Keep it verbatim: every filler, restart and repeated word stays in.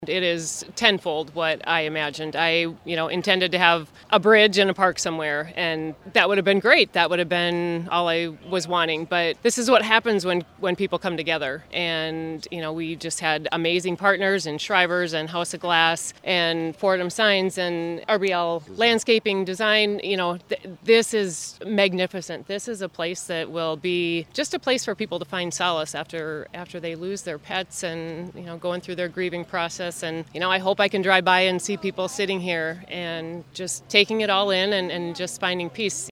It is tenfold what I imagined. I, you know, intended to have a bridge and a park somewhere, and that would have been great. That would have been all I was wanting. But this is what happens when, when people come together. And, you know, we just had amazing partners in Shrivers and House of Glass and Fordham Signs and R B L Landscaping Design. You know, th- this is magnificent. This is a place that will be just a place for people to find solace after after they lose their pets and, you know, going through their grieving process. And, you know, I hope I can drive by and see people sitting here and just taking it all in and, and just finding peace.